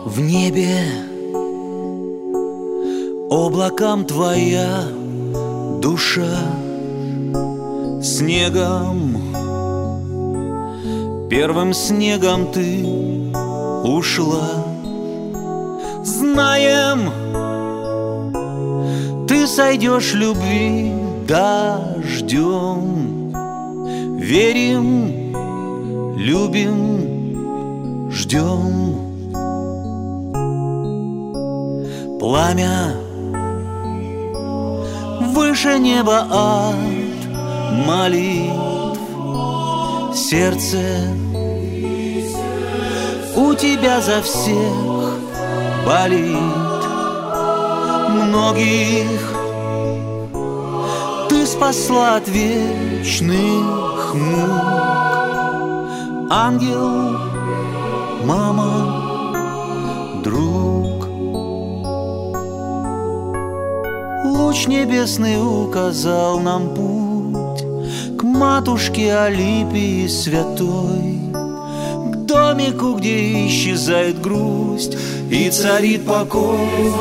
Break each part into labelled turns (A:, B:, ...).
A: В небе облакам твоя душа, снегом, первым снегом ты ушла. Знаем, ты сойдешь любви дождем. Верим, любим, ждем. Пламя выше неба от молитв. Сердце у тебя за всех болит. Многих ты спасла от вечных мук. Ангел, мама, друг. Луч небесный указал нам путь к матушке Алипии святой, к домику, где исчезает грусть и царит покой.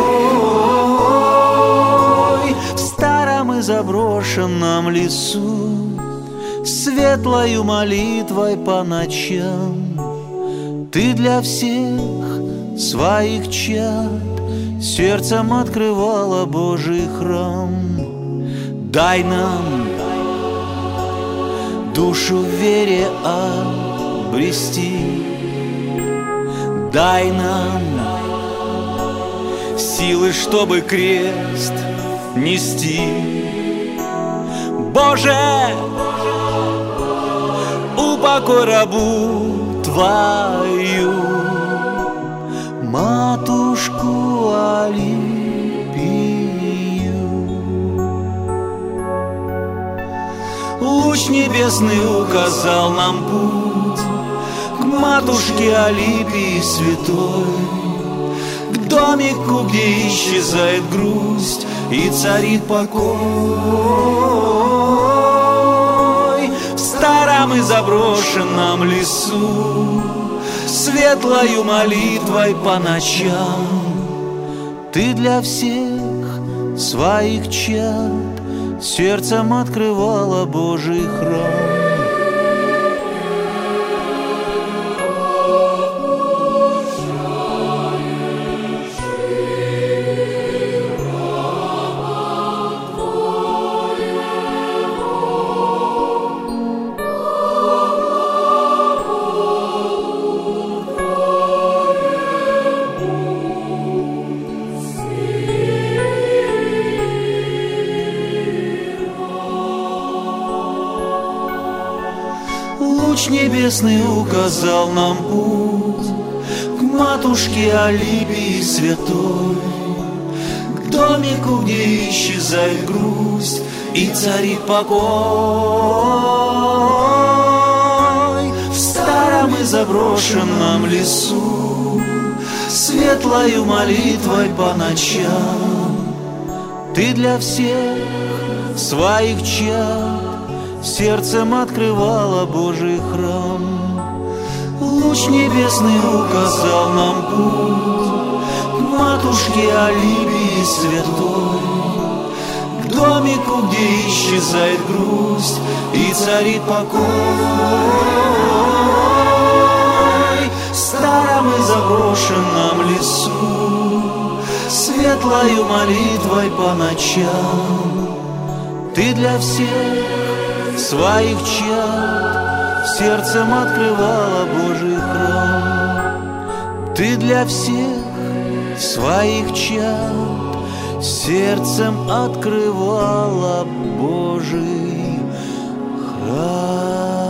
A: В старом и заброшенном лесу светлою молитвой по ночам ты для всех своих чад сердцем открывала Божий храм. Дай нам душу в вере обрести. Дай нам силы, чтобы крест нести. Боже, упокой рабу твою, матушку Алипию. Луч небесный указал нам путь к матушке Алипии святой, к домику, где исчезает грусть и царит покой. В старом и заброшенном лесу светлою молитвой по ночам ты для всех своих чад сердцем открывала Божий храм. Луч небесный указал нам путь к матушке Алипии святой, к домику, где исчезает грусть и царит покой. В старом и заброшенном лесу светлою молитвой по ночам ты для всех своих чад сердцем открывала Божий храм. Луч небесный указал нам путь к матушке Алипии святой, к домику, где исчезает грусть и царит покой. В старом и заброшенном лесу светлою молитвой по ночам ты для всех своих чад сердцем открывала Божий храм. Ты для всех своих чад сердцем открывала Божий храм.